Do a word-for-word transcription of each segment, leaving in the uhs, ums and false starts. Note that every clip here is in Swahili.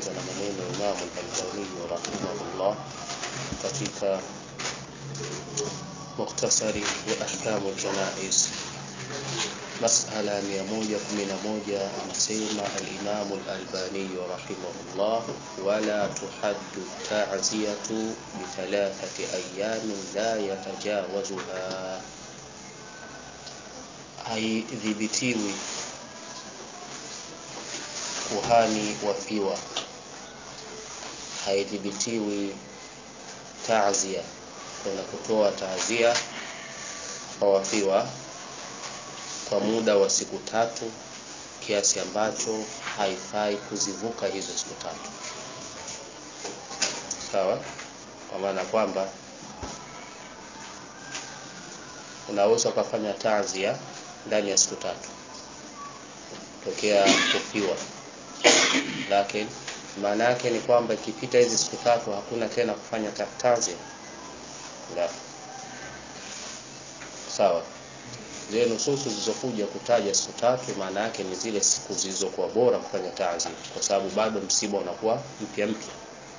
tunaanza na maneno Imam al-Albani rahimahullah katika mukhtasari wa ahkam al-janaiz. Mas'ala mia moja kumi na moja anasema al-Imam al-Albani rahimahullah, wala tuhaddu ta'ziyatu bi thalathati ayyamin la yatajawazuha. Haidhibitiwi kuhani wafiwa, haidhibitiwi ta'zia, kuna kutoa ta'zia kwa wafiwa kwa muda wa siku tatu, kiasi ambacho haifai kuzivuka hizo siku tatu. Sawa? Kwa maana kwamba unaweza kufanya ta'zia ndani ya siku tatu tokea kufiwa, lakini maana yake ni kwamba ikipita hizi siku tatu hakuna tena kufanya ta'zia. La. Sawa? Zile nususu zilizokuja kutaja siku tatu maana yake ni zile siku zilizokuwa bora kufanya ta'zia, kwa sababu bado msiba unakuwa mpya mpya.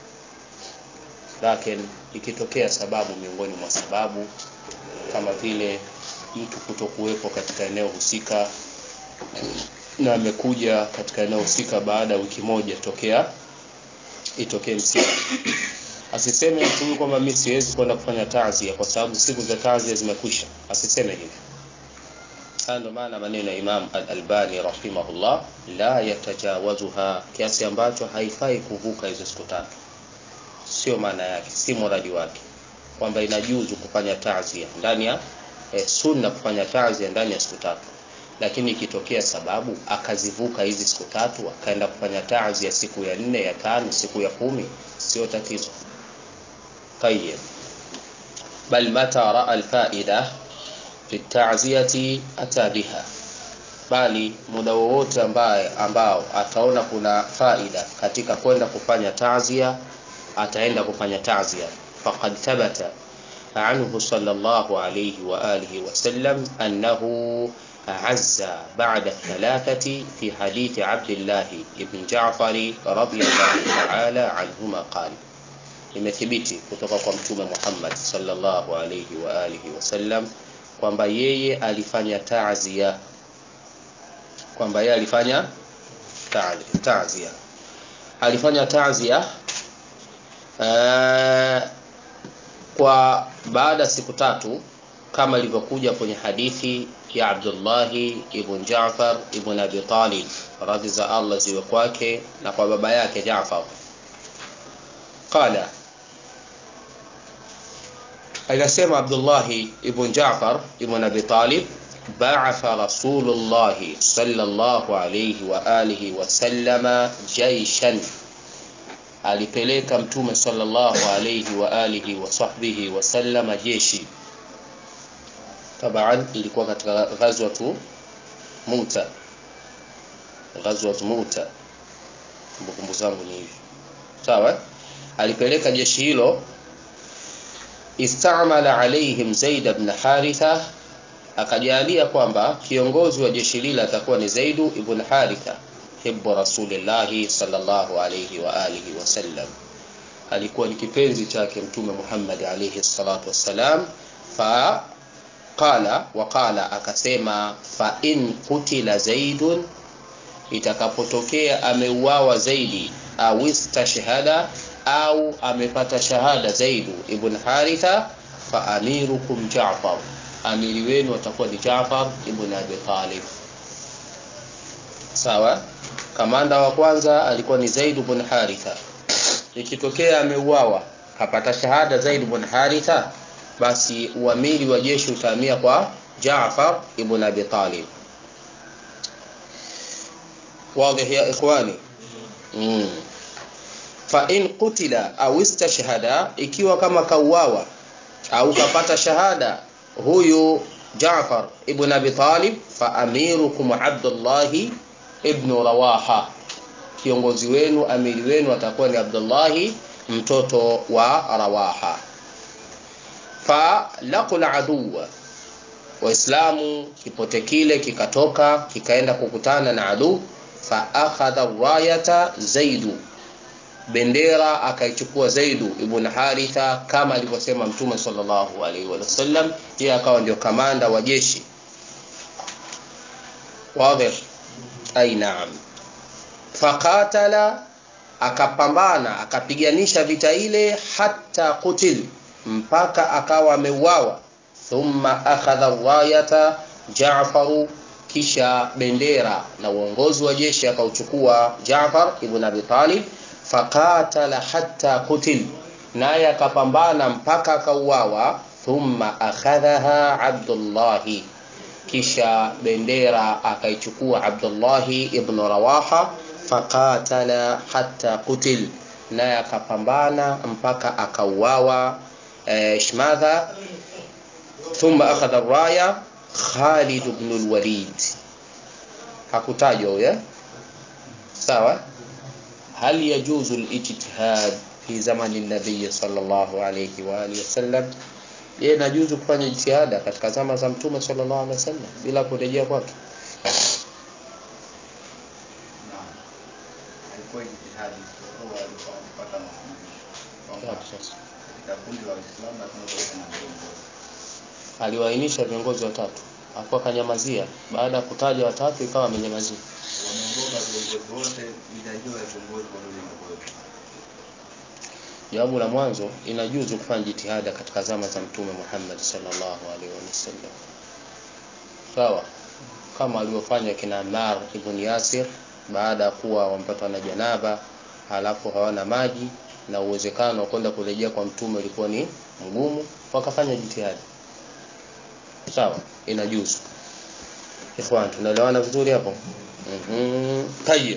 Lakini ikitokea sababu miongoni mwa sababu kama vile mtu kutokuwepo katika eneo husika na amekuja katika eneo husika baada ya wiki moja tokea itokee msiba, asiseme mtu kwamba mimi siwezi kwenda kufanya ta'zia kwa sababu siku za ta'zia zimekwisha. Asiseme hivyo. Ndio maana maneno ya Imam al-Albani rahimahullah, la yatajawazuha, kiasi ambacho haifai kuvuka hizo siku tatu. Sio maana yake, si muradi wake kwamba inajuzu kufanya ta'zia ndani ya eh, sunna kufanya ta'zia ndani ya siku tatu, lakini ikitokea sababu akazivuka hizi siku tatu akaenda kufanya ta'zia siku ya nne, ya tano, siku ya kumi, sio tatizo. Tayyib. Bal mata ra'a al-fa'ida fi ta'ziyati ata biha, bali muda wowote ambaye ambao ataona kuna faida katika kwenda kufanya ta'zia ataenda kufanya ta'zia. Faqad thabata anhu sallallahu alayhi wa alihi wa sallam annahu azza ba'da thalathati fi hadith Abdullah ibn Ja'far radiyallahu ta'ala anhuma qala, imethibiti kutoka kwa Mtume Muhammad sallallahu alayhi wa alihi wa sallam kwamba yeye alifanya ta'zia, kwamba yeye alifanya ta'zia alifanya ta'zia Uh, kwa baada siku tatu, kama ilivyokuja kwenye hadithi ya Abdullah ibn Ja'far ibn Abi Talib radhi za Allah ziwe kwake na kwa baba yake Ja'far. Qala, alasema Abdullah ibn Ja'far ibn Abi Talib, ba'atha Rasulullah sallallahu alayhi wa alihi wa sallama jayshan, alipeleka Mtume sallallahu alayhi wa alihi wa sahbihi wa sallama jeshi. Taban ilikuwa katika ghazwatu Mu'ta, ghazwatu Mu'ta, kumbukumbu zangu ni hivi. Sawa? Alipeleka jeshi hilo, istamala alaihim Zaid ibn Haritha, akajalia kwamba kiongozi wa jeshi lile atakuwa ni Zaid ibn Haritha hibbu Rasulillah sallallahu alayhi wa alihi wa sallam, alikuwa ni kipenzi chake Mtume Muhammad alayhi salatu wassalam. Fa qala wa qala, akasema fa in qutila Zaidun, itakapotokea ameuawa Zaidi, au istashhada, au amepata shahada Zaid ibn Haritha, fa amirukum Ja'far, amiri wenu atakuwa ni Ja'far ibn Abi Talib. Sawa? Kamanda wa kwanza alikuwa ni Zaid ibn Haritha. Ikitokea ameuawa kapata shahada Zaid ibn Haritha, basi uamiri wa jeshi utahamia kwa Ja'far ibn Abi Talib. Wazi ya ikhwani? Mm. Fa in qutila au istashhada, ikiwa kama kauawa au kapata shahada huyu Ja'far ibn Abi Talib, fa amirukum Abdullah ibn Rawaha, kiongozi wenu, amiri wenu atakuwa ni Abdullah mtoto wa Rawaha. Fa laqul aduwa, waislamu kipote kile kikatoka kikaenda kukutana na adu. Fa akhadha rayata Zaid, bendera akaichukua Zaid ibn Haritha kama alivyosema Mtume sallallahu alaihi wasallam, yeye akawa ndio kamanda wa jeshi. Wazi? Ai naam. Faqatala, akapambana akapiganisha vita ile, hatta qutil, mpaka akawa ameuawa. Thumma akhadha rayata Jaafar, kisha bendera na uongozi wa jeshi akauchukua Jaafar ibn Abi Talib. Faqatala hatta qutil, naye akapambana mpaka akauawa. Thumma akhadhaha Abdullah, kisha bendera akaichukua Abdullah ibn Rawaha. Faqatala hatta qutil, naye akapambana mpaka akauawa. eh, shmadha thumma akhadha ar-raya Khalid ibn al-Walid, hakutajwa huyo. Sawa. Hal yajuzu al-ijtihad fi zamani an-nabiy sallallahu alayhi wa alihi wasallam? Je, inajuzu kufanya jitihada katika zama za Mtume sallallahu alayhi wasallam bila kurejea kwake? Alikuwa jitihadi kwa alikuwa kupata mafundisho katika kundi la Uislamu na tunaweza aliwainisha viongozi watatu, hapo akanyamazia. Baada ya kutaja watatu ikawa amenyamazia. Wameongoza viongozi wote, itajua viongozi wale. Jawabu la mwanzo, inajuzu kufanya jitihada katika zama za Mtume Muhammad sallallahu alaihi wasallam. Sawa, kama alivyofanya kina Ammar ibn Yasir baada ya kuwa wampatwa na janaba, halafu hawana maji na uwezekano wa kwenda kurejea kwa Mtume ulikuwa ni mgumu, wakafanya jitihada. Sawa, inajuzu. Ikhwan, tunaelewana vizuri hapo? Mhm. Tayyib.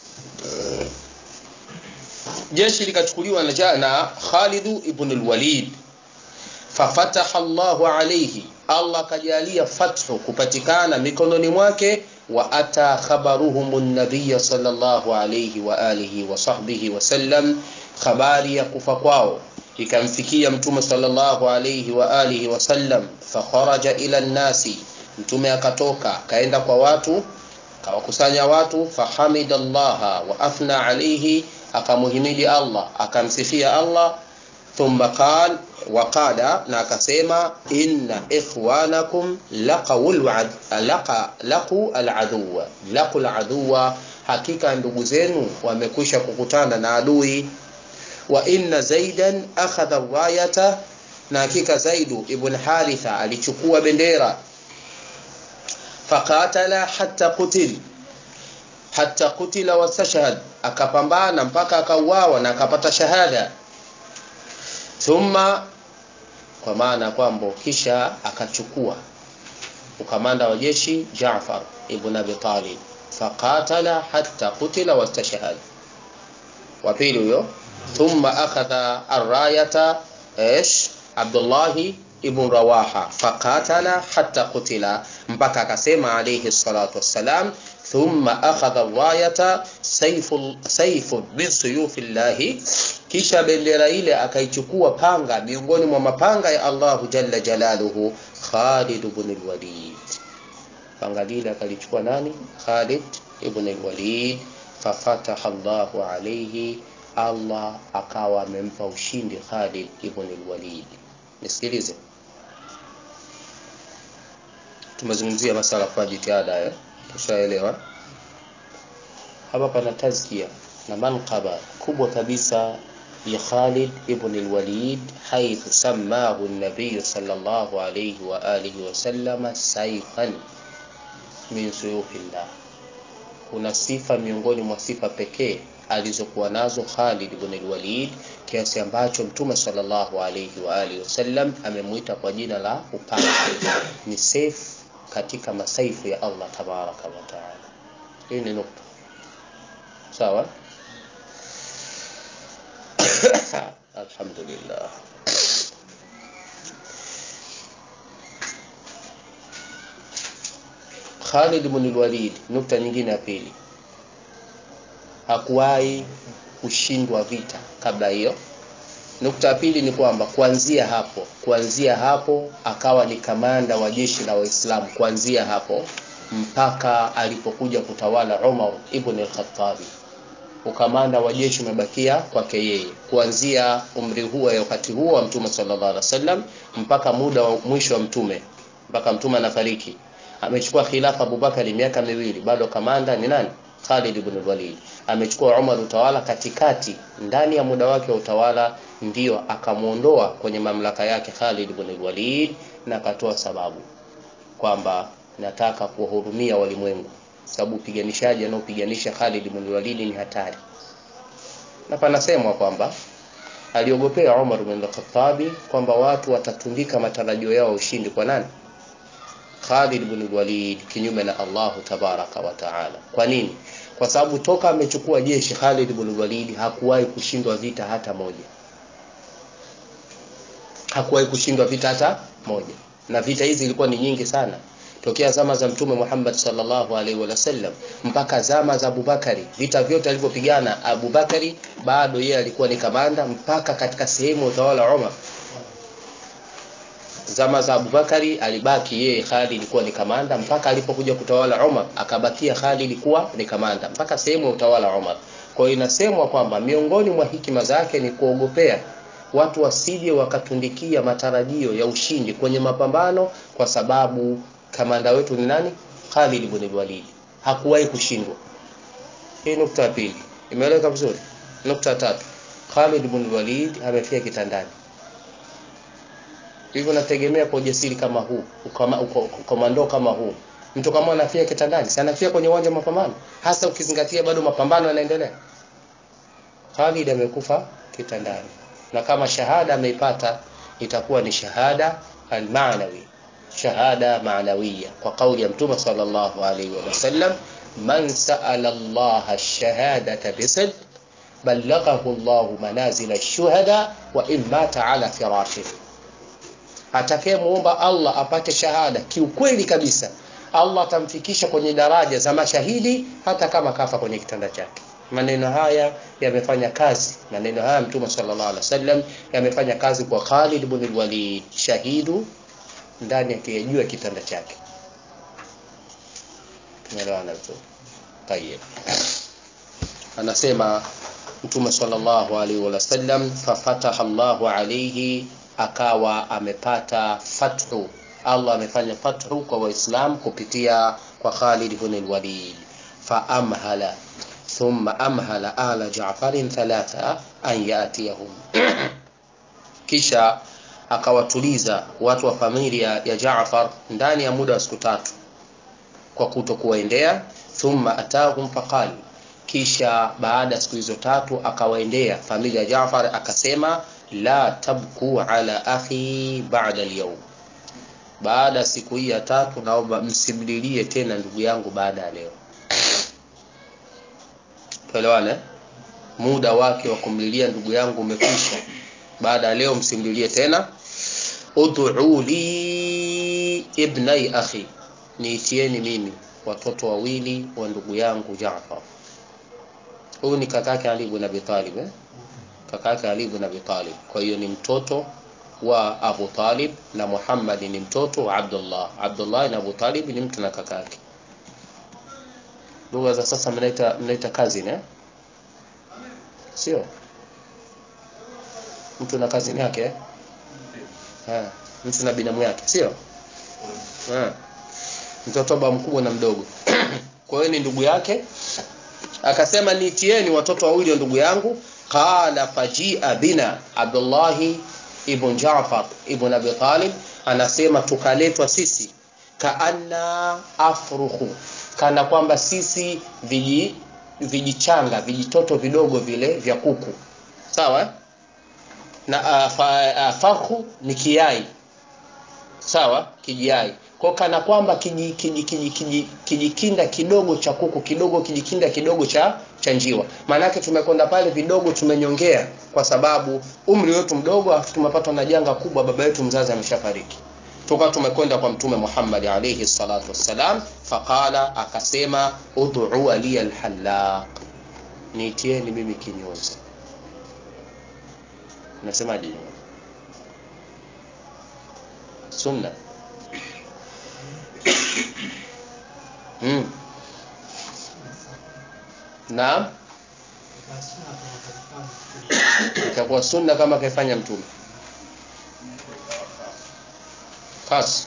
Jeshi likachukuliwa na na Khalid ibn al-Walid. Fafataha Allahu alayhi, Allah kajalia fathu kupatikana mikononi mwake. Wa ata khabaruhum an-nabiy sallallahu alayhi wa alihi wa sahbihi wa sallam, habari ya kufa kwao ikamfikia Mtume sallallahu alayhi wa alihi wa sallam. Fa kharaja ila an-nasi, Mtume akatoka kaenda kwa watu, kawakusanya watu. Fa hamidallaha wa athna alayhi, akamuhimidi Allah akamsifia Allah. Thumma qala wa qada, na akasema inna ikhwanakum laqawul laqa laqu al-aduwa laqu al-aduwa, hakika ndugu zenu wamekwisha kukutana na adui. Wa inna Zaidan akhadha rayata, na hakika Zaid ibn Haritha alichukua bendera. Faqatala hatta qutil hatta qutila wastashhad, akapambana mpaka akauawa na akapata shahada. Thumma, kwa maana kwamba kisha akachukua ukamanda wa jeshi Jaafar ibn Abi Talib. Faqatala hatta qutila wastashhad. Wa pili huyo. Thumma akhadha ar-rayata ish Abdullah ibn Rawaha. Faqatala hatta qutila, mpaka akasema alayhi salatu wassalam thumma akhadha ar-rayata sayfu sayfu min suyufillahi, kisha bendera ile akaichukua panga miongoni mwa mapanga ya Allah jalla jalaluhu, Khalid ibn al-Walid. Panga lile akalichukua nani? Khalid ibn al-Walid. Fafataha Allahu alayhi, Allah akawa amempa ushindi Khalid ibn al-Walid. Nisikilize, tumezungumzia masala kwa jitihada eh, tushaelewa. Hapa pana tazkia na manqaba kubwa kabisa ya Khalid ibn al-Walid, haithu samahu an-nabiy sallallahu alayhi wa alihi wa sallama sayfan min suyufillah. Kuna sifa miongoni mwa sifa pekee alizokuwa nazo Khalid ibn al-Walid, kiasi ambacho Mtume sallallahu alayhi wa alihi wasallam amemuita kwa jina la upanga. Ni saif katika masaifu ya Allah tabaraka wa taala. Hii ni nukta. Sawa? Alhamdulillah. Khalid ibn al-Walid, nukta nyingine ya pili, hakuwahi kushindwa vita kabla hiyo. Nukta ya pili ni kwamba kuanzia hapo kuanzia hapo akawa ni kamanda wa jeshi la Waislamu, kuanzia hapo mpaka alipokuja kutawala Umar ibn al-Khattab. ukamanda wa jeshi umebakia kwake yeye kuanzia umri huo ya wakati huo wa Mtume sallallahu alaihi wasallam mpaka muda wa mwisho wa mtume, mpaka mtume anafariki. Amechukua khilafa Abubakar miaka miwili, bado kamanda ni nani? Khalid ibn Walid. Amechukua Umar utawala katikati, ndani ya muda wake wa utawala ndio akamuondoa kwenye mamlaka yake Khalid ibn Walid, na akatoa sababu kwamba nataka kuwahurumia walimwengu, sababu piganishaji anaopiganisha Khalid ibn Walid ni hatari. Na panasemwa kwamba aliogopea Umar ibn al-Khattab kwamba watu watatundika matarajio yao ushindi kwa nani? Khalid ibn Walid, kinyume na Allahu tabaraka wa taala. Kwa nini? Kwa sababu toka amechukua jeshi Khalid ibn Walid hakuwahi kushindwa vita hata moja. Hakuwahi kushindwa vita hata moja. Na vita hizi zilikuwa ni nyingi sana. Tokea zama za Mtume Muhammad sallallahu alaihi wasallam mpaka zama za Abubakari, vita vyote alivyopigana Abubakari bado yeye alikuwa ni kamanda, mpaka katika sehemu utawala Umar. Zama za Abubakari alibaki yeye Khalid alikuwa ni kamanda, mpaka alipokuja kutawala Umar akabakia Khalid kuwa ni kamanda mpaka sehemu utawala Umar. Kwa hiyo inasemwa kwamba miongoni mwa hikima zake ni kuogopea watu wasije wakatundikia matarajio ya ushindi kwenye mapambano, kwa sababu kamanda wetu ni nani? Khalid ibn Walid. Hakuwahi kushindwa. Hii nukta ya pili. Imeeleweka vizuri? Nukta ya tatu. Khalid ibn Walid amefia kitandani. Hivyo nategemea kwa ujasiri kama huu, komando kama huu, mtu kama anafia kitandani, si anafia kwenye uwanja wa mapambano, hasa ukizingatia bado mapambano yanaendelea. Khalid amekufa kitandani. Na kama shahada ameipata itakuwa ni shahada al-ma'nawi, shahada ma'nawiyya, kwa kauli ya Mtume sallallahu alaihi wasallam, man sa'ala Allah ash-shahadata bisidq ballaghahu Allah manazil ash-shuhada wa in mata ala firashihi. Atakayemuomba Allah apate shahada kiukweli kabisa, Allah atamfikisha kwenye daraja za mashahidi hata kama kafa kwenye kitanda chake. Maneno haya yamefanya kazi, maneno haya Mtume sallallahu alaihi wasallam yamefanya kazi kwa Khalid ibn Walid, shahidu ndani akijua kitanda chake. Tumeelewana tu. Tayeb. Anasema Mtume sallallahu alaihi wasallam, fa fataha Allahu alayhi, akawa amepata fathu. Allah amefanya fathu kwa Waislamu kupitia kwa Khalid ibn Walid. Fa amhala thumma amhala ala Ja'far thalatha an yatiyahum, kisha akawatuliza watu wa familia ya Ja'far ndani ya muda wa siku tatu kwa kutokuwaendea. Thumma atahum faqal, kisha baada siku hizo tatu akawaendea familia ya Ja'far akasema, la tabku ala akhi ba'da al-yawm, baada siku hii ya tatu naomba msimlilie tena ndugu yangu baada ya leo. Tuelewane, muda wake wa kumlilia ndugu yangu umekwisha, baada ya leo msimlilie tena. Ud'u li ibnai akhi, niitieni mimi watoto wawili wa ndugu yangu Ja'far. Huyu ni kakake Ali ibn Abi Talib, eh? Kakake Ali ibn Abi Talib. Kwa hiyo ni mtoto wa Abu Talib, na Muhammad ni mtoto wa Abdullah. Abdullah na Abu Talib ni mtu na kakake. Lugha za sasa mnaita mnaita cousin, eh? Sio? Mtu na cousin yake, eh? Ha, mtu na binamu yake, sio? Ha. Mtoto baba mkubwa na mdogo. Kwa hiyo ni ndugu yake. Akasema niitieni watoto wawili wa ndugu yangu. Qala fajia bina Abdullah ibn Ja'far ibn Abi Talib, anasema tukaletwa sisi, kaanna afruhu, kana kwamba sisi viji vijichanga vijitoto vidogo vile vya kuku, sawa, na afahu ni kiai, sawa, kijiai, kwa kana kwamba kiji kiji kiji kiji kijikinda kidogo cha kuku, kidogo kijikinda kidogo cha cha njiwa. Maana yake tumekonda pale vidogo, tumenyongea kwa sababu umri wetu mdogo, afu tumepatwa na janga kubwa, baba yetu mzazi ameshafariki. Tuka tumekwenda kwa Mtume Muhammad alayhi salatu wassalam, faqala, akasema, ud'u ali al-halaq, niitieni mimi kinyozi. Nasemaje? Sunna. Hmm. Naam. itakuwa sunna kama kaifanya mtume. Khas.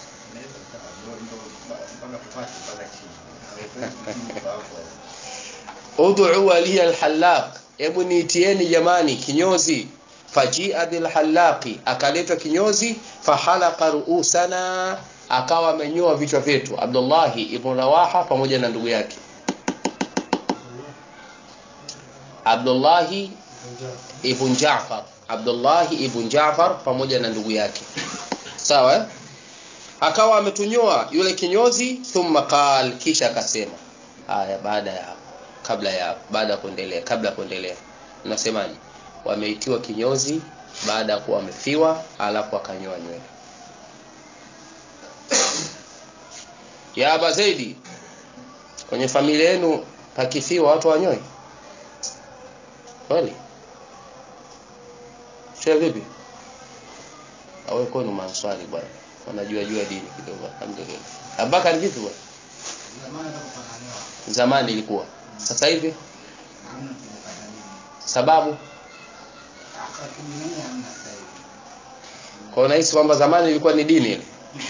Ud'u waliya al-halaq, hebu niitieni jamani kinyozi. Fajia bil halaqi, akaletwa kinyozi. Fahalaqa ru'usana, akawa amenyoa vichwa vyetu. Abdullah ibn Rawaha pamoja na ndugu yake Abdullah ibn Ja'far, Abdullah ibn Ja'far pamoja na ndugu yake. Sawa eh? Akawa ametunyoa yule kinyozi. Thumma qal, kisha akasema. Haya, baada ya kabla ya baada ya kuendelea kabla kuendelea unasemaje? Wameitiwa kinyozi baada ya kuwa wamefiwa, alafu akanyoa nywele. Ya Aba Zaidi, kwenye familia yenu pakifiwa watu wanyoi? Kweli? Sio vipi? Awe kwenu maswali bwana. Wanajua jua dini kidogo. Alhamdulillah. Abubakar vipi bwana? Zamani ilikuwa. Sasa hivi? Sababu? Kwa unahisi kwamba zamani ilikuwa ni dini ile?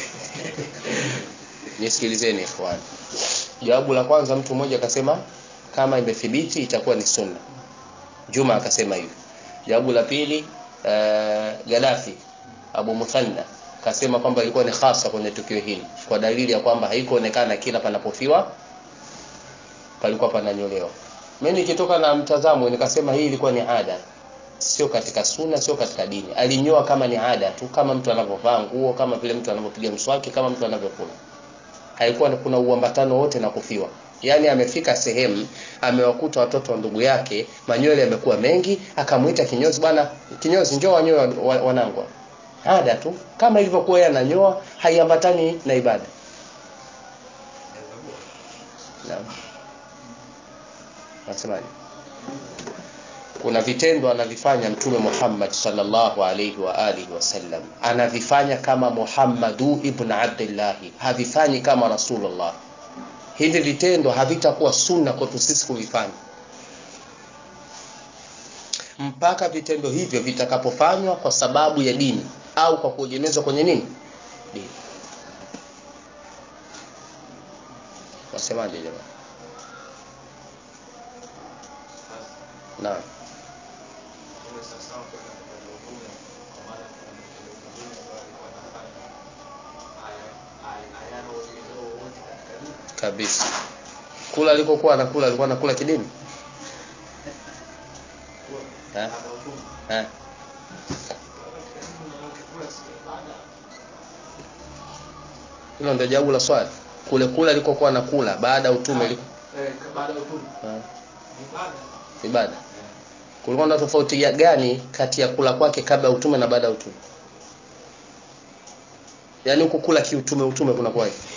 Nisikilizeni ikhwan. Jawabu la kwanza, mtu mmoja akasema kama imethibiti itakuwa ni sunna. Juma akasema hivi. Jawabu la pili, uh, Gaddafi Abu Muthanna akasema kwamba ilikuwa ni hasa kwenye tukio hili, kwa dalili ya kwamba haikuonekana kila panapofiwa palikuwa pananyolewa. Mimi nikitoka na mtazamo nikasema hii ilikuwa ni ada, sio katika sunna, sio katika dini. Alinyoa kama ni ada tu, kama mtu anavyovaa nguo, kama vile mtu anavyopiga mswaki, kama mtu anavyokula. Haikuwa kuna uambatano wote na kufiwa. Yaani amefika sehemu amewakuta watoto wa ndugu yake manywele yamekuwa mengi, akamuita kinyozi, bwana kinyozi njoo wanyoe wanangu. Ada tu kama ilivyokuwa yeye ananyoa, haiambatani na ibada. Naam. Nasemaje? Kuna vitendo anavifanya Mtume Muhammad sallallahu alayhi wa alihi wasallam, anavifanya kama Muhammadu ibn Abdullah, havifanyi kama Rasulullah. Hivi vitendo havitakuwa sunna kwetu sisi kuvifanya mpaka vitendo hivyo vitakapofanywa kwa sababu ya dini au kwa kuegemezwa kwenye nini? Dini. Wasemaje jamani? Naam. Kabisa. Kula alikokuwa anakula alikuwa anakula kidini? Eh? Eh? Hilo ndio jawabu la swali. Kule kula alikokuwa anakula baada ya utume liko eh baada ya utume. Eh. Ibada. Ibada. Kulikuwa na tofauti gani kati ya kula kwake kabla ya utume na baada ya utume? Yaani huko kula kiutume utume kuna kwa hiyo.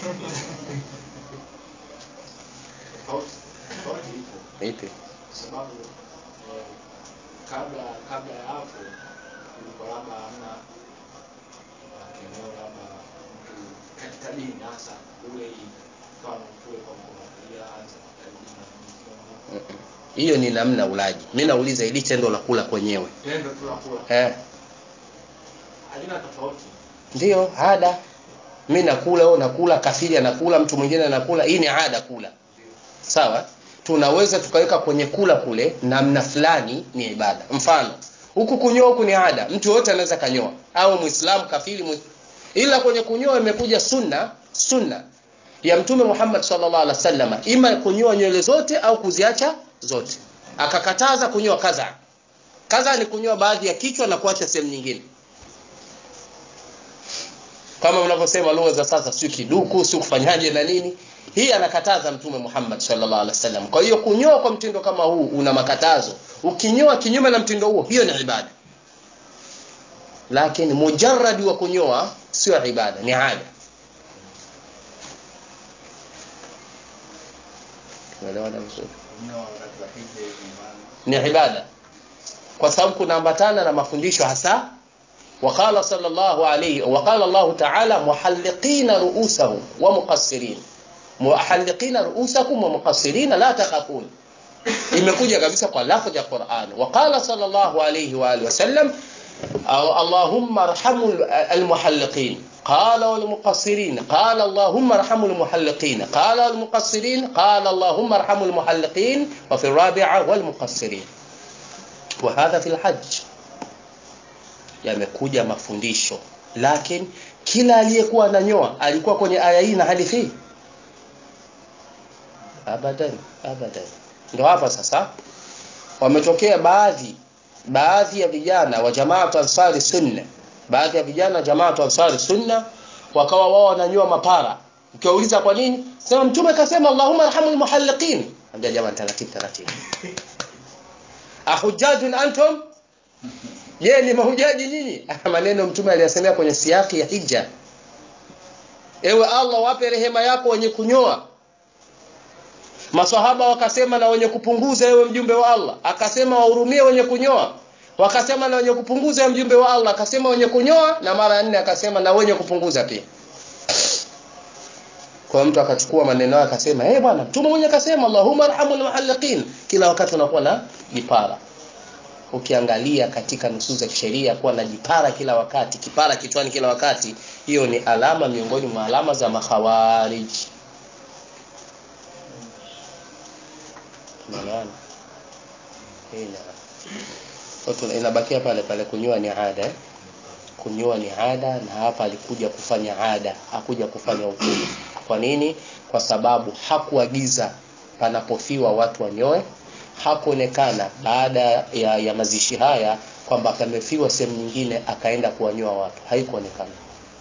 Ipi? Sababu eh, kabla kabla ya hapo kulikuwa labda hamna eneo labda mtu katika dini hasa ule mfano kule kwa mkono anza katika dini. Hiyo ni namna ulaji. Mimi nauliza ili tendo la kula kwenyewe. Tendo tu la kula. Eh. Halina tofauti. Ndio, ada. Mimi nakula au nakula, kafiri anakula, mtu mwingine anakula, hii ni ada kula. Sawa? Tunaweza tukaweka kwenye kula kule namna fulani ni ibada. Mfano, huku kunyoa huku ni ada. Mtu yote anaweza kanyoa. Au Muislamu, kafiri, mu... ila kwenye kunyoa imekuja sunna, sunna ya Mtume Muhammad sallallahu alaihi wasallam, ima kunyoa nywele zote au kuziacha zote. Akakataza kunyoa kaza. Kaza ni kunyoa baadhi ya kichwa na kuacha sehemu nyingine. Kama mnavyosema lugha za sasa, sio kiduku, sio kufanyaje na nini. Hii anakataza Mtume Muhammad sallallahu alaihi wasallam. Kwa hiyo kunyoa kwa mtindo kama huu una makatazo. Ukinyoa kinyume na mtindo huo, hiyo ni ibada. Lakini mujarrad wa kunyoa sio ibada, ni ada. Unaelewana vizuri? Ni ibada. Kwa sababu kunaambatana na mafundisho hasa. وقال صلى الله عليه وقال الله تعالى محلقين رؤوسهم ومقصرين محلقين رؤوسكم ومقصرين لا تخافون. imekuja kabisa kwa lafzi ya Qur'an. Waqala sallallahu alayhi wa alihi wasallam Allahumma arhamul almuhalliqin qala wal muqassirin qala Allahumma arhamul muhalliqin qala al muqassirin qala Allahumma arhamul muhalliqin wa fi rabi'a wal muqassirin. Wa hadha fi al-hajj, yamekuja mafundisho, lakini kila aliyekuwa ananyoa alikuwa kwenye aya hii na hadithi hii? Abadan, abadan. Ndio hapa sasa wametokea baadhi baadhi ya vijana wa Jamaat Ansari Sunna, baadhi ya vijana Jamaat Ansari Sunna wakawa wao wananyoa mapara. Ukiuliza kwa nini? Sema mtume akasema Allahumma arhamul muhalliqin. Ambia jamaa taratibu taratibu. Ahujjajun antum? Je, ni mahujaji nyinyi? Maneno mtume aliyasemea kwenye siyaki ya hija. Ewe Allah, wape rehema yako wenye kunyoa. Maswahaba wakasema na wenye kupunguza, ewe mjumbe wa Allah. Akasema wahurumie wenye kunyoa. Wakasema na wenye kupunguza, ewe mjumbe wa Allah. Akasema wenye kunyoa, na mara ya nne akasema na wenye kupunguza pia. Kwa mtu akachukua maneno yake akasema, "Eh bwana, mtume mwenye akasema Allahumma arhamul muhalliqin." Kila wakati unakuwa na jipara. Ukiangalia katika nusu za kisheria kuwa na jipara kila wakati, kipara kichwani kila wakati, hiyo ni alama miongoni mwa alama za makhawarij. Maana ina watu inabakia pale pale, kunyoa ni ada eh? Kunyoa ni ada, na hapa alikuja kufanya ada, hakuja kufanya hukumu. Kwa nini? Kwa sababu hakuagiza panapofiwa watu wanyoe. Hakuonekana baada ya, ya mazishi haya kwamba pamefiwa sehemu nyingine akaenda kuwanyoa watu, haikuonekana.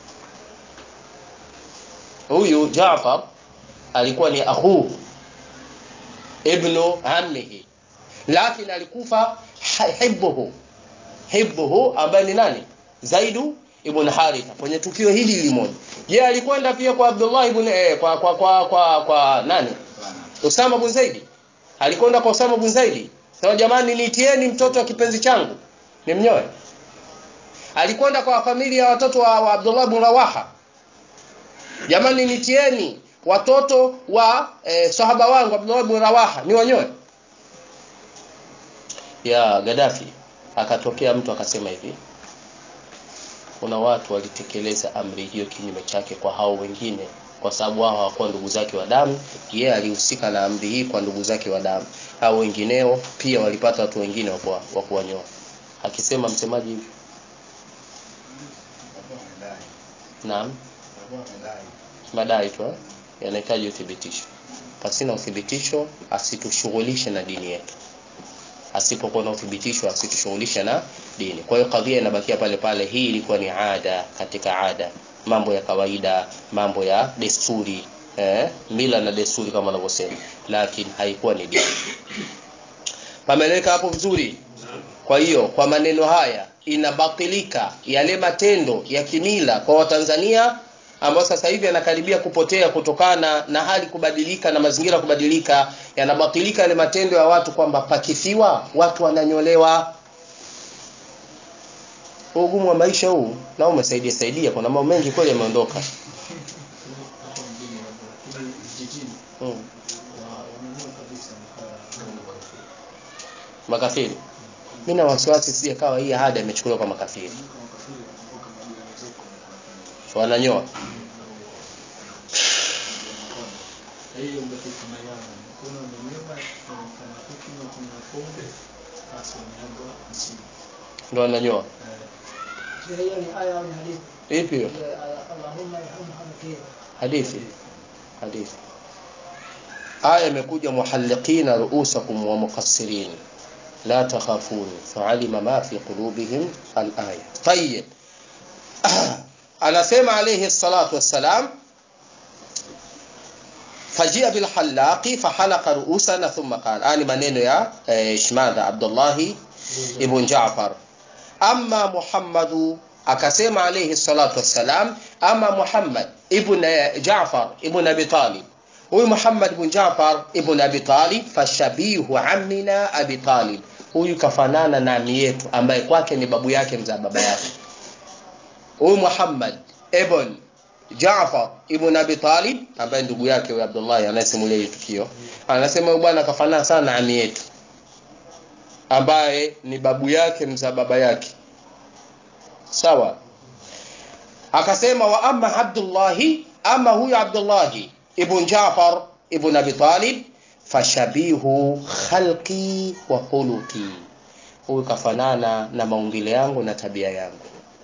Huyu Jaafar alikuwa ni akhu ibnu ammihi, lakini alikufa hibbuhu hibbuhu ambaye ni nani? Zaidu ibn Haritha. Kwenye tukio hili limoja, je, alikwenda pia kwa Abdullah ibn eh, kwa kwa kwa kwa, kwa nani? Usama ibn Zaidi. Alikwenda kwa Usama ibn Zaidi. Sasa jamani, nitieni mtoto wa kipenzi changu nimnyoe. Alikwenda kwa familia ya watoto wa, wa Abdullah ibn Rawaha. Jamani, nitieni watoto wa eh, sahaba wangu Abdullah ibn Rawaha ni wanyoe. Ya Gaddafi akatokea mtu akasema hivi, kuna watu walitekeleza amri hiyo kinyume chake kwa hao wengine, kwa sababu wao hawakuwa ndugu zake wa damu. Yeye alihusika na amri hii kwa ndugu zake wa damu. Hao wengineo pia walipata watu wengine wa kuwanyoa. Akisema msemaji hivi, naam, madai tu yanahitaji uthibitisho. Pasina uthibitisho asitushughulishe na dini yetu. Asipokuwa na uthibitisho asitushughulishe na dini. Kwa hiyo kadhia inabakia pale pale. Hii ilikuwa ni ada, katika ada, mambo ya kawaida, mambo ya desturi, eh, mila na desturi kama wanavyosema, lakini haikuwa ni dini. Pameleka hapo vizuri. Kwa hiyo kwa maneno haya inabatilika yale matendo ya kimila kwa Watanzania ambao sasa hivi yanakaribia kupotea kutokana na hali kubadilika na mazingira kubadilika. Yanabatilika yale matendo ya watu kwamba pakifiwa watu wananyolewa. Ugumu wa maisha huu na umesaidia saidia, kuna mambo mengi kweli yameondoka. Hmm. Makafiri. Mimi na wasiwasi sije kawa hii ahadi imechukuliwa kwa makafiri. So wananyoa. hiyo ndio kama yao kuna mnyumba kuna kitu kuna pombe basi wanaanza msimu ndio wananyoa. hiyo ni aya au hadithi? Ipi hiyo? Allahumma yarhamhu. Hadithi. Hadithi. Aya imekuja muhalliqina ru'usakum wa muqassirin la takhafun fa'alima ma fi qulubihim al-aya. Tayyib. Anasema alayhi salatu wassalam, fajia bil halaqi fahalaqa ru'usana thumma qala. Ani maneno ya Ishmadha Abdullah ibn Jaafar. Amma Muhammadu, akasema alayhi salatu wassalam, ama Muhammad ibn Jaafar ibn Abi Talib. Huyu Muhammad ibn Jaafar ibn Abi Talib fashabihu ammina Abi Talib. Huyu kafanana na ami yetu ambaye kwake ni babu yake mzaa baba yake. Huyu Muhammad ibn Jaafar ibn Abi Talib ambaye ndugu yake wa Abdullah anasimulia tukio, anasema huyu bwana kafanana sana na ami yetu ambaye ni babu yake mza baba yake. Sawa. Akasema wa amma Abdullah, ama huyu Abdullah ibn Jaafar ibn Abi Talib fashabihu khalqi wa khuluqi, huyu kafanana na maumbile yangu na tabia yangu.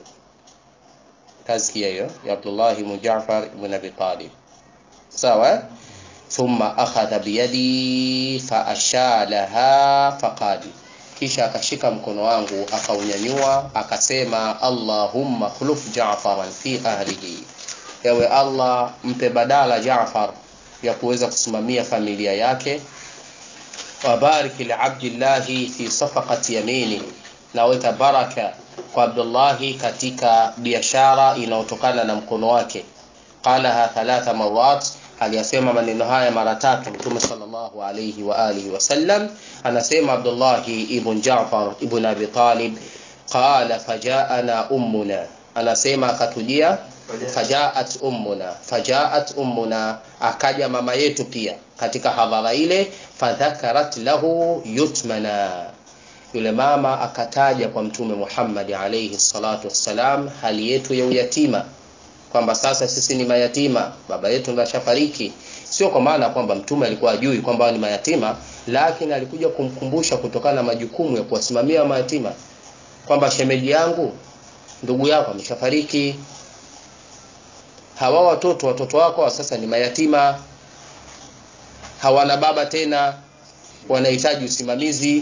Tazkia hiyo ya Abdullah ibn Jaafar ibn Abi Talib. Sawa. Thumma akhadha biyadi fa ashalaha faqadi, kisha akashika mkono wangu akaunyanyua akasema Allahumma khuluf Ja'faran fi ahlihi, ewe Allah mpe badala Jaafar ya kuweza kusimamia familia yake. Wa barik li Abdullah fi safaqati yamini, na weka baraka kwa Abdullah katika biashara inayotokana na mkono wake. Qalaha thalatha marat, aliyasema maneno haya mara tatu Mtume sallallahu alayhi wa alihi wasallam. Anasema Abdullah ibn Jaafar ibn Abi Talib, qala fajaana ummuna, anasema akatujia fajaat ummuna, fajaat ummuna, akaja mama yetu pia katika hadhara ile. Fadhakarat lahu yutmana, yule mama akataja kwa Mtume Muhammad alayhi salatu wassalam hali yetu ya uyatima, kwamba sasa sisi ni mayatima, baba yetu ndashafariki. Sio kwa maana kwamba Mtume alikuwa ajui kwamba ni mayatima, lakini alikuja kumkumbusha kutokana na majukumu ya kuwasimamia mayatima, kwamba shemeji yangu, ndugu yako ameshafariki, hawa watoto watoto wako sasa ni mayatima, hawana baba tena, wanahitaji usimamizi.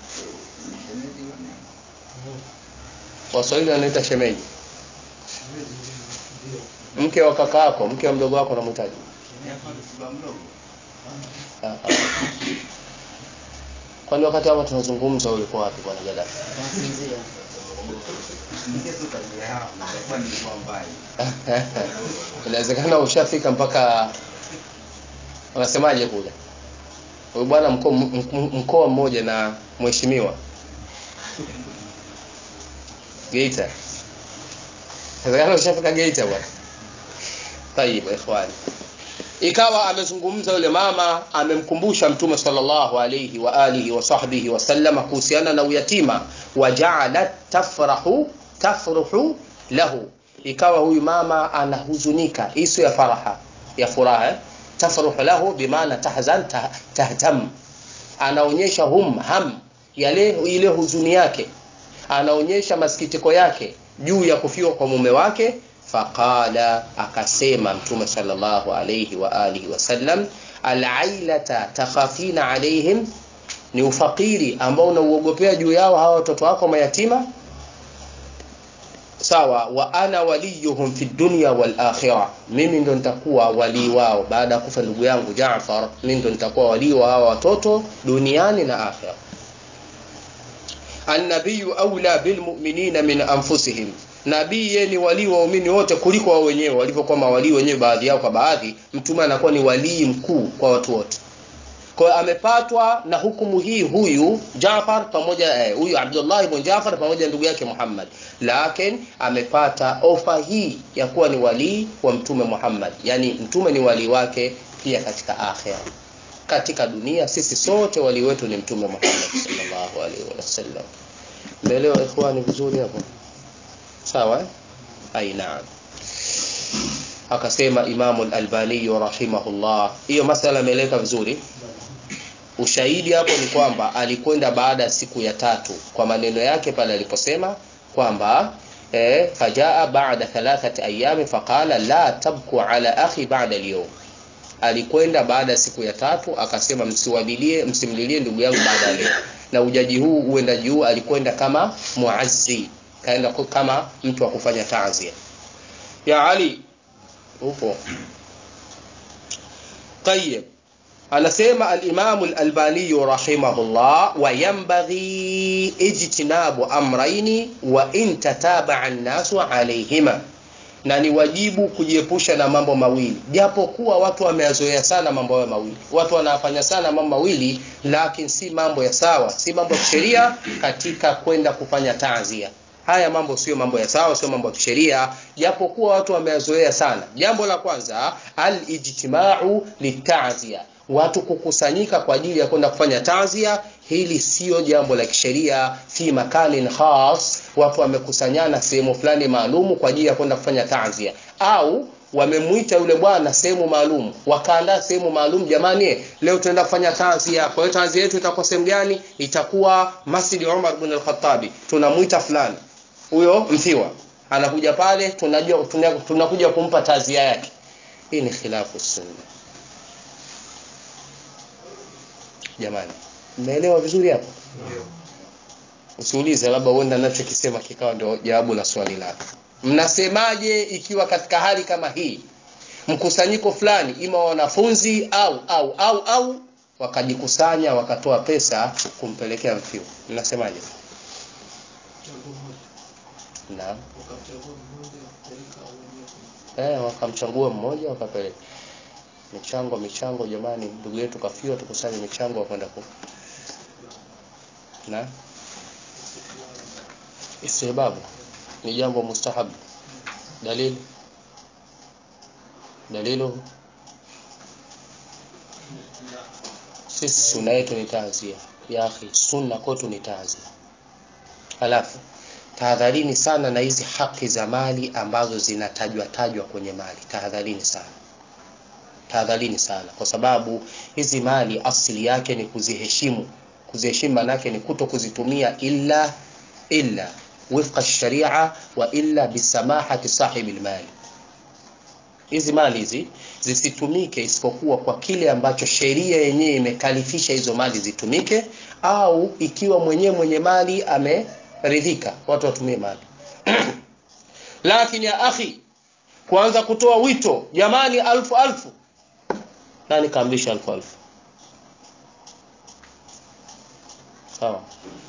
Waswahili wanaita shemeji. Mke wa kaka yako, mke wa mdogo wako unamhitaji. Kwani wakati hapo tunazungumza ulikuwa wapi bwana Gaddafi? Inawezekana ushafika mpaka wanasemaje kule. Huyu bwana mkoa mkoa mmoja na mheshimiwa Geita. Inawezekana ushafika Geita bwana. Tayeb ikhwani. Ikawa amezungumza yule mama, amemkumbusha Mtume sallallahu alayhi wa alihi wa sahbihi wasallam kuhusiana na uyatima, waja'alat tafrahu tafruhu lahu. Ikawa huyu mama anahuzunika, hiyo ya faraha ya furaha, tafruhu lahu bimaana tahzan tahtam, anaonyesha hum ham yale ile huzuni yake, anaonyesha masikitiko yake juu ya kufiwa kwa mume wake. Faqala, akasema Mtume sallallahu alayhi wa alihi wasallam, al-ailata takhafina alaihim, ni ufakiri ambao unauogopea juu yao hawa watoto wako mayatima. Sawa, wa ana waliyuhum fi dunya wal akhirah, mimi ndo nitakuwa wali wao baada ya kufa ndugu yangu Jaafar, mimi ndo nitakuwa wali wa hawa watoto duniani na akhirah. An-nabiyyu awla bil mu'minina min anfusihim, nabii yeye ni wali wa waumini wote kuliko wao wenyewe walivyokuwa mawali wenyewe baadhi yao kwa baadhi. Mtume anakuwa ni wali mkuu kwa watu wote. Kwa hiyo amepatwa na hukumu hii huyu Jaafar pamoja eh, huyu Abdullah ibn Jaafar pamoja ndugu yake Muhammad, lakini amepata ofa hii ya kuwa ni wali wa Mtume Muhammad, yani Mtume ni wali wake pia katika akhera. Katika dunia sisi sote wali wetu ni Mtume Muhammad sallallahu alaihi wasallam. Mbelewa ikhwani vizuri hapo. Sawa? Aina. Akasema Imam al-Albani rahimahullah, hiyo masala ameleka vizuri. Ushahidi hapo ni kwamba alikwenda baada ya siku ya tatu, kwa maneno yake pale aliposema kwamba eh fajaa baada thalathati ayami faqala la tabku ala akhi ba'da al-yawm. Alikwenda baada ya siku ya tatu akasema msiwadilie msimlilie ndugu yangu baada ya leo. Na ujaji huu uenda juu, alikwenda kama muazzi, kaenda kama mtu wa kufanya taazia. Ya Ali upo. Tayeb, anasema al-Imam al-Albani rahimahullah, wa yanbaghi ijtinabu amrayni wa in tataba'a an-nasu alayhima, na ni wajibu kujiepusha na mambo mawili, japo kuwa watu wameyazoea sana mambo hayo mawili. Watu wanafanya sana mambo mawili, lakini si mambo ya sawa, si mambo ya sheria katika kwenda kufanya taazia. Haya mambo sio mambo ya sawa, sio mambo ya kisheria, japokuwa watu wameyazoea sana. Jambo la kwanza, al-ijtima'u lit'azia, watu kukusanyika kwa ajili ya kwenda kufanya ta'zia. Hili sio jambo la kisheria. Fi makanin khas, watu wamekusanyana sehemu fulani maalumu kwa ajili ya kwenda kufanya ta'zia, au wamemuita yule bwana sehemu maalum, wakaandaa sehemu maalum, jamani leo tunaenda kufanya ta'zia. Kwa hiyo ta'zia yetu itakuwa sehemu gani? Itakuwa Masjid Umar ibn al-Khattabi. Tunamuita fulani, huyo mfiwa anakuja pale, tunajua tunakuja kumpa ta'zia yake. Hii ni khilafu sunna. Jamani, umeelewa vizuri hapo? Ndio. Usiulize labda uenda ninachokisema kikawa ndio jawabu la swali lako. Mnasemaje ikiwa katika hali kama hii mkusanyiko fulani, ima wanafunzi au au au au wakajikusanya wakatoa pesa kumpelekea mfiwa, mnasemaje? Na eh wakamchagua mmoja wakapeleka michango michango jamani, ndugu yetu kafiwa, tukusanye michango kwenda kwa na istihbabu ni jambo mustahabu. Dalili dalilu sisi sunna yetu ni ta'zia ya akhi, sunna kwetu ni ta'zia. Halafu tahadharini sana na hizi haki za mali ambazo zinatajwa tajwa kwenye mali. Tahadharini sana, tahadharini sana, kwa sababu hizi mali asili yake ni kuziheshimu. Kuziheshimu maana yake ni kuto kuzitumia illa illa wifqa sharia wa illa bisamahati sahibi almali. Hizi mali hizi zisitumike isipokuwa kwa kile ambacho sheria yenyewe imekalifisha hizo mali zitumike, au ikiwa mwenyewe mwenye mali ameridhika watu watumie mali. Lakini ya akhi, kuanza kutoa wito jamani alfu alfu, nani kaamrisha alfu alfu? Sawa.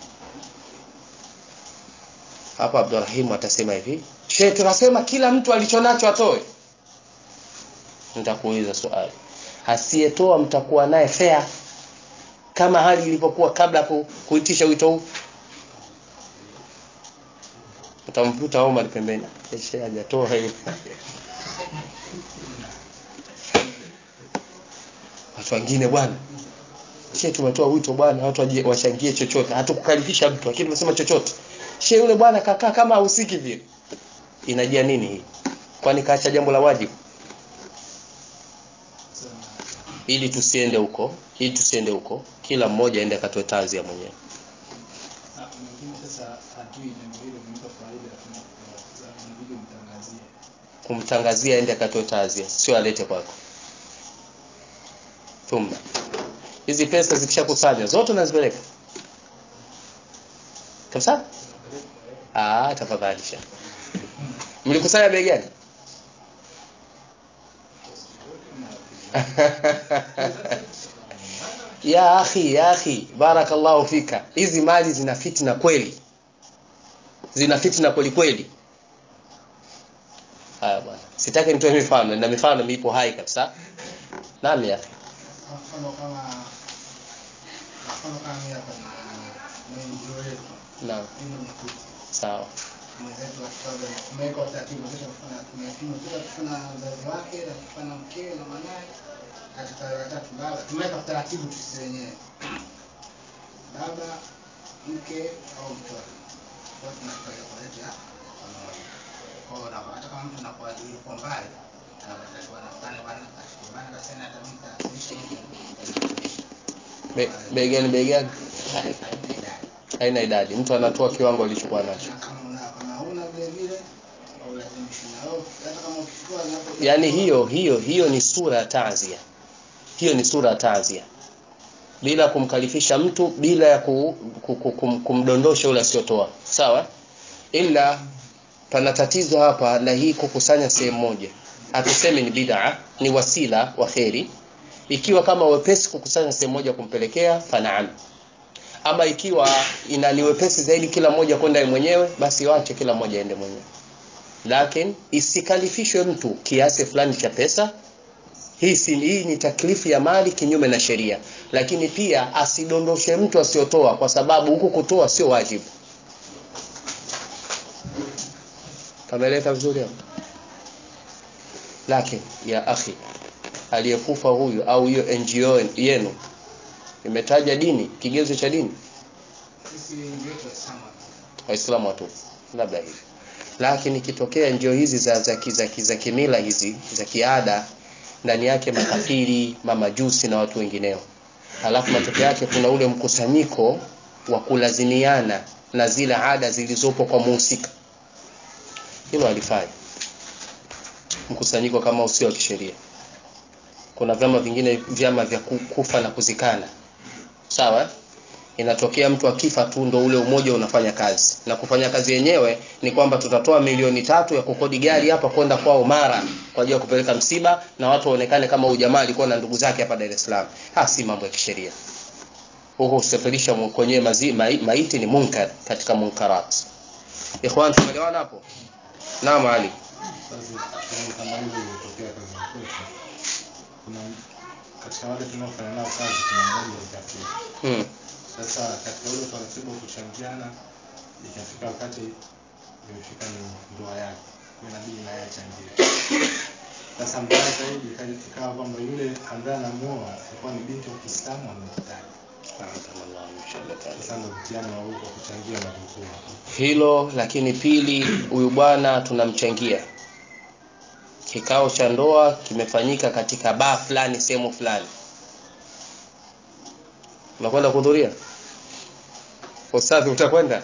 Hapa Abdurrahim atasema hivi, shehe tunasema kila mtu alichonacho atoe. Nitakuuliza swali, asiyetoa mtakuwa naye fair kama hali ilipokuwa kabla ku, kuitisha wito huu? Utamvuta Omar pembeni, shehe hajatoa hivi. Watu wengine bwana, shehe tumetoa wito bwana, watu washangie chochote, hatukukalifisha mtu lakini tumesema chochote. Shehe yule bwana kakaa kama husiki vile. Inajia nini hii? Kwani kaacha jambo la wajibu? Ili tusiende huko, ili tusiende huko, kila mmoja aende akatoe ta'zia mwenyewe. Na mwingine sasa adui jambo hilo kumpa faida kwa video mtangazia. Kumtangazia aende akatoe ta'zia, sio alete kwako. Thumma hizi pesa zikishakusanywa zote unazipeleka kabisa? Ah, tafadhali sha. Mlikusanya bei gani? Ya akhi, ya akhi, barakallahu fika. Hizi mali zina fitna kweli. Zina fitna kweli kweli. Haya bwana. Sitaki nitoe mifano, na mifano mipo hai kabisa. Naam ya akhi. Mfano kama mfano kama hapa na mwenyewe wetu. Naam. Sawa. Mwenzetu akitaja tumeweka utaratibu kisha kufanya tumepima kila kufanya mzazi wake na kufanya mkewe na mwanae katika watatu baba. Tumeweka utaratibu sisi wenyewe. Baba, mke au mtoto. Kwa tunafanya kwa yetu ya kwa na hata kama mtu anakuwa yuko mbali anapata bwana fulani bwana bwana kasema atamta Be, begani begani haina idadi, mtu anatoa kiwango alichokuwa nacho. Yani hiyo hiyo hiyo ni sura ya ta'zia. Hiyo ni sura ya ta'zia, bila kumkalifisha mtu, bila ya ku, ku, ku, kum, kumdondosha yule asiyotoa. Sawa? Ila pana tatizo hapa la hii kukusanya sehemu moja. Hatusemi ni bid'a, ni wasila wa khairi. Ikiwa kama wepesi kukusanya sehemu moja kumpelekea, fanaam. Ama ikiwa inani wepesi zaidi kila mmoja kwenda mwenyewe, basi waache kila mmoja aende mwenyewe. Lakini isikalifishwe mtu kiasi fulani cha pesa. Hii si hii ni taklifu ya mali kinyume na sheria. Lakini pia asidondoshe mtu asiyotoa, kwa sababu huku kutoa sio wajibu. Kameleka vizuri hapo. Lakini ya akhi, aliyekufa huyu au hiyo N G O yenu imetaja dini, kigezo cha dini? Sisi ndio tunasema Waislamu watu labda hivi. Lakini kitokea njio hizi za za za, za kimila hizi za kiada, ndani yake makafiri, mamajusi na watu wengineo, halafu matokeo yake kuna ule mkusanyiko wa kulazimiana na zile ada zilizopo kwa muhusika, hilo halifai. Mkusanyiko kama usio wa kisheria. Kuna vyama vingine, vyama vya kufa na kuzikana, sawa? Inatokea mtu akifa tu ndo ule umoja unafanya kazi, na kufanya kazi yenyewe ni kwamba tutatoa milioni tatu ya kukodi gari hapa kwenda kwao Mara kwa ajili ya kupeleka msiba, na watu waonekane kama ujamaa alikuwa na ndugu zake hapa Dar es Salaam. Ha, si mambo ya kisheria. Huko usafirisha kwenye maiti ni munkar katika munkarat. Ikhwan, tumeelewana hapo? Naam Ali. Kama hivi ilitokea kazi kwetu, kuna katika wale tunaofanya nao kazi kuna mmoja mkafiri. Hmm. Sasa katika ule taratibu kuchangiana, ikafika wakati imefika ni ndoa yake, inabidi naye achangie. Sasa mbaya zaidi ikawa kwamba yule ambaye anamuoa alikuwa ni binti wa Kiislamu amemtaka. Sasa ndio mtiani wa huko kuchangia na kutoa hilo. Lakini pili, huyu bwana tunamchangia, kikao cha ndoa kimefanyika katika baa fulani sehemu fulani, unakwenda kuhudhuria? Usafi utakwenda?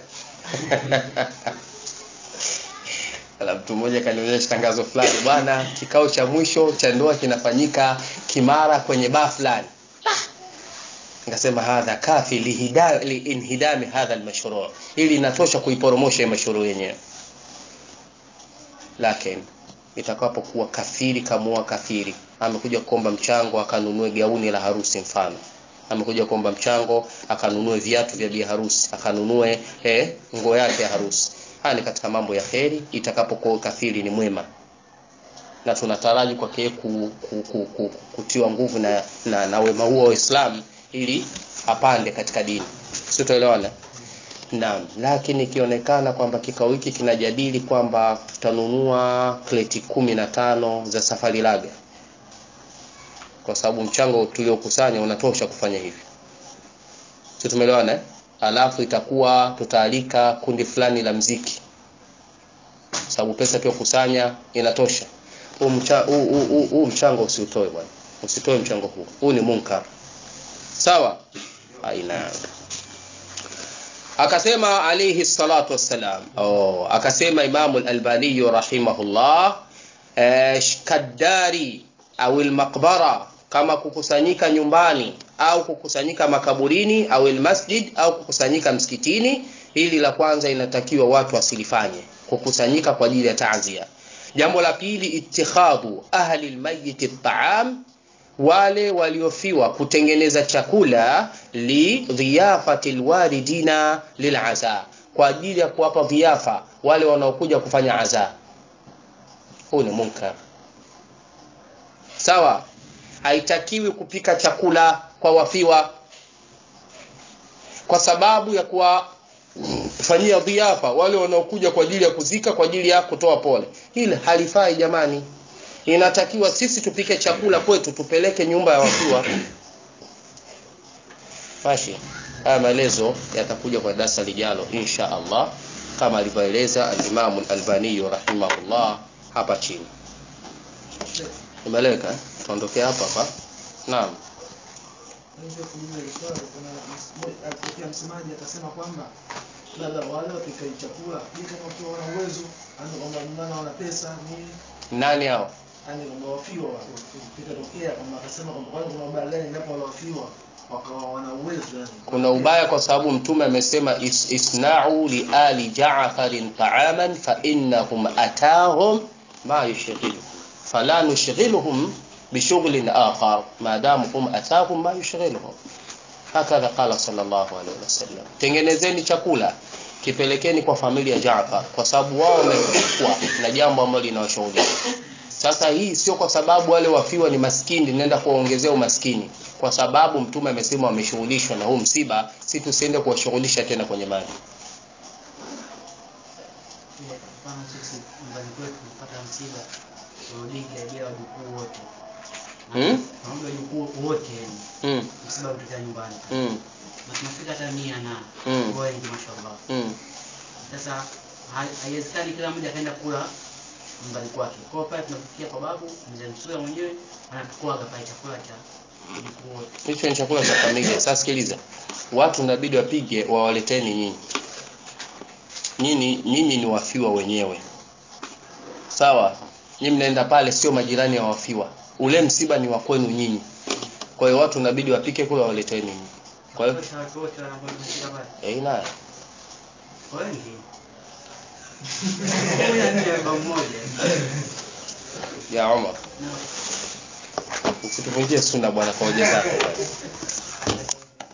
Ala, mtu mmoja kanionyesha tangazo fulani, bwana kikao cha mwisho cha ndoa kinafanyika Kimara kwenye baa fulani. Nikasema hadha kafi lihida li inhidami hadha almashru', ili inatosha kuiporomosha mashru' yenyewe. Lakini itakapokuwa kafiri kamua kafiri, amekuja kuomba mchango akanunue gauni la harusi, mfano amekuja kuomba mchango akanunue viatu vya bi harusi, akanunue eh nguo yake ya harusi, haya ni katika mambo ya kheri. Itakapokuwa kafiri ni mwema, na tunataraji kwa kile ku, ku, ku, ku, kutiwa nguvu na na, na wema huo wa Uislamu ili apande katika dini. Sio, tuelewana? Naam. Lakini ikionekana kwamba kikao hiki kinajadili kwamba tutanunua kleti kumi na tano za safari laga, kwa sababu mchango tuliokusanya unatosha kufanya hivi, sio, tumeelewana eh? Alafu itakuwa tutaalika kundi fulani la muziki, sababu pesa tuliokusanya inatosha. Huu mchango huu mchango usiutoe bwana, usitoe mchango huu, huu ni munkar. Sawa? Aina. Akasema alayhi salatu wassalam, oh akasema Imam al-Albani rahimahullah, kadari au al-maqbara, kama kukusanyika nyumbani au kukusanyika makaburini au al-masjid au kukusanyika msikitini, hili la kwanza inatakiwa watu wasilifanye, kukusanyika kwa ajili ya ta'zia. Jambo la pili, ittikhadhu ahli al-mayyit at-ta'am, wale waliofiwa kutengeneza chakula li dhiyafati alwaridina lil'aza, kwa ajili ya kuwapa dhiafa wale wanaokuja kufanya aza. Huu ni munkar. Sawa? Haitakiwi kupika chakula kwa wafiwa kwa sababu ya kuwafanyia dhiafa wale wanaokuja kwa ajili ya kuzika, kwa ajili ya kutoa pole. Hili halifai jamani. Inatakiwa sisi tupike chakula kwetu tupeleke nyumba ya wafiwa. Fashi. Haya maelezo yatakuja kwa darasa lijalo insha Allah, kama alivyoeleza al-Imam al-Albani rahimahullah hapa chini. Umeeleka? Tuondoke hapa hapa. Naam. Ndio kuuliza swali, kuna akifikia msemaji atasema kwamba labda wale wapika chakula ni kama kwa wana uwezo, ana kwamba mwana wana pesa nini? Nani hao? Ani kwamba wafiwa ikitokea kwamba akasema kwamba wale kuna ubaya gani ndipo wale wafiwa wakawa wana uwezo yani. Kuna ubaya kwa sababu Mtume amesema is, isna'u li ali Ja'farin ta'aman fa innahum atahum ma yushghiluhum fala nushghiluhum bishughlin akhar ma damhum atahum ma yushghiluhum. Hakadha qala sallallahu alayhi wasallam. Tengenezeni chakula kipelekeni kwa familia ya Jaafar, kwa sababu wao wamefikwa na jambo ambalo linawashughulisha. Sasa hii sio kwa sababu wale wafiwa ni maskini nenda kuongezea umaskini, kwa sababu Mtume amesema wameshughulishwa na huu msiba, si tusiende kuwashughulisha tena kwenye mali. sisi nyumbani kwetu tunapata msiba turudike bila wajukuu wote. Mm? Naomba wajukuu wote Mm. msiba utokea nyumbani. Mm. Na tunafika hata mia na Mm. wengi mashallah. Mm. Sasa haiwezekani kila mmoja akaenda kula nyumbani kwake. Kwa hiyo pale tunafikia kwa babu mzee Msuya mwenyewe anatukua pale chakula cha wajukuu wote. Hicho ni chakula cha familia. Sasa sikiliza. Watu inabidi wapige wawaleteni nyinyi. Nyinyi nyinyi ni wafiwa wenyewe. Sawa? Nyinyi mnaenda pale sio majirani ya wafiwa. Ule msiba ni wa kwenu nyinyi. Kwa hiyo watu inabidi wapike kule wawaleteni nyinyi. Kwa hiyo watu wote wanapokuja pale. eh na Wengi. Huyu ndiye baba mmoja. ya Omar. Usitumikie sunna bwana kwa hoja zako.